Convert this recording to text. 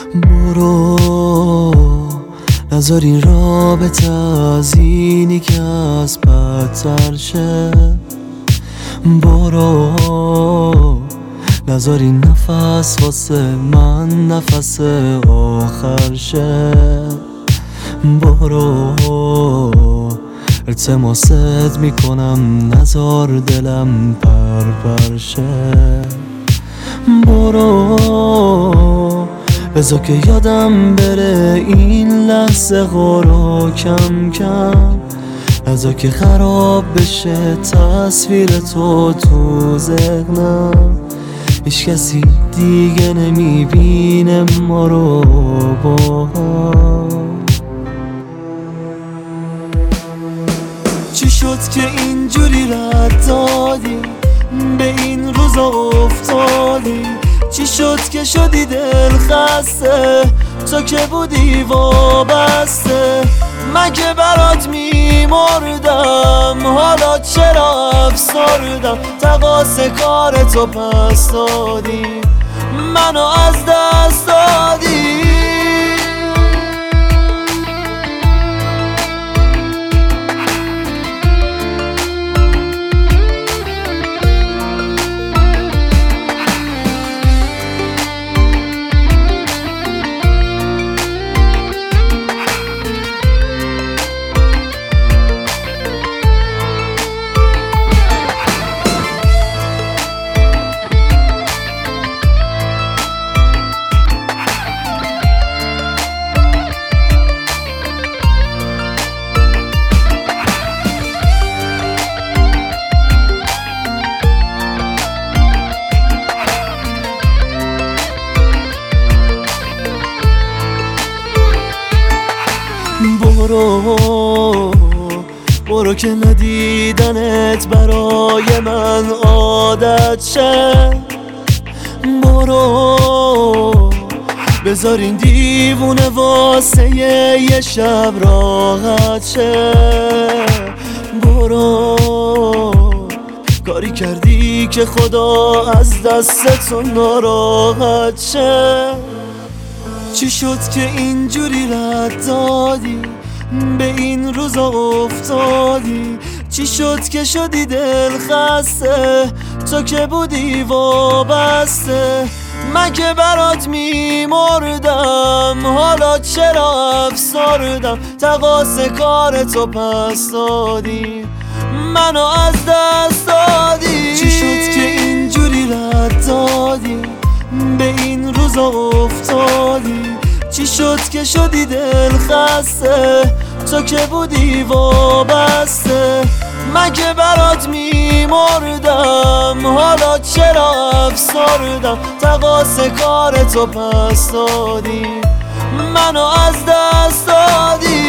برو نذار این رابطه از اینی که از بدتر شه. برو نذار این نفس واسه من نفس آخر شه. برو التماست میکنم نذار دلم پر شه. برو بذار که یادم بره این لحظه غورو کم کم، بذار که خراب بشه تصویر تو تو ذهنم. هیچ کسی دیگه نمیبینه ما رو با هم. چی شد که اینجوری رد دادی به این روزا افتادی؟ چی شد که شدی دل خسته تو که بودی وابسته؟ مگه برات میمردم حالا چرا افسردم؟ تقاص کار تو پس دادی منو از دست دادی. برو که ندیدنت برای من عادت شه. برو بذار این دیوونه واسه یه شب راحت شه. برو کاری کردی که خدا از دست تو ناراحت شه. چی شد که اینجوری رد دادی به این روزا افتادی؟ چی شد که شدی دل خسته تو که بودی وابسته؟ مگه برات میمردم حالا چرا افسردم؟ تقاص کار تو پس دادی منو از دست دادی. چی شد که اینجوری رد دادی به این روزا افتادی؟ چی شد که شدی دل خسته تو که بودی وابسته؟ مگه برات میمردم حالا چرا افسردم؟ تقاص کار تو پس دادی منو از دست دادی.